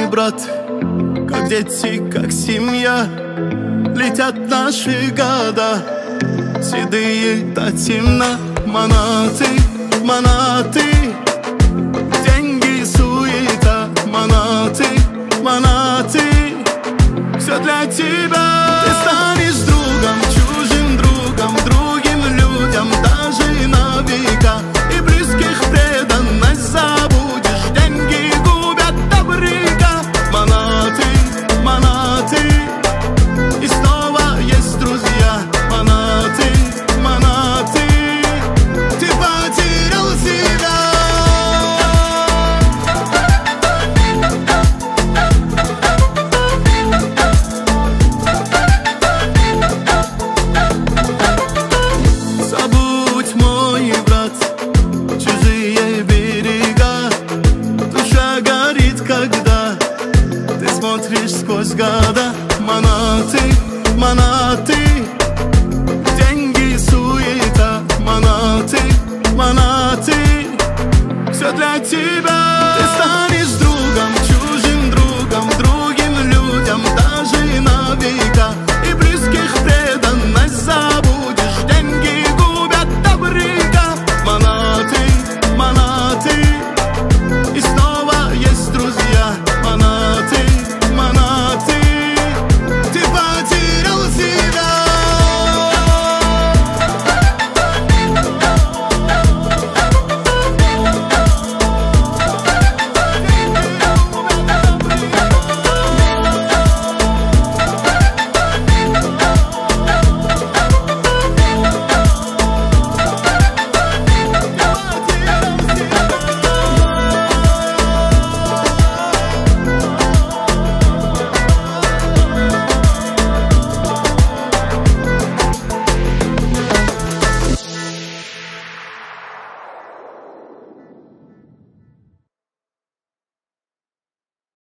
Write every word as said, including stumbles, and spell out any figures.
брат, как дети, как семья. Летят наши года, седые до темна. Манаты, манаты, деньги, суета. Манаты, манаты, все для тебя. Ты станешь другом, чужим другом, другим людям, даже на века. И близких преданность забудешь, деньги губят добряка. Манаты, манаты, и снова есть друзья. Манаты, манаты, ты потерял себя. Забудь, мой брат, чужие берега. Душа горит, когда ты смотришь сквозь года. Манаты, манаты, деньги, суета. Манаты, манаты, все для тебя. Ты